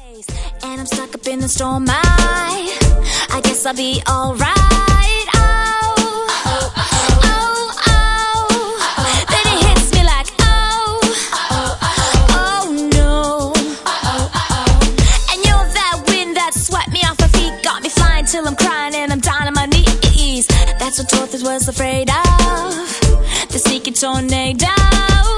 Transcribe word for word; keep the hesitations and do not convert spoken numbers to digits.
And I'm stuck up in the storm. I, I guess I'll be alright. Oh, oh, oh, oh. Then it hits me like, oh, oh no. And you're that wind that swept me off my feet, got me flying till I'm crying and I'm down on my knees. That's what Dorothy was afraid of, the sneaky tornado.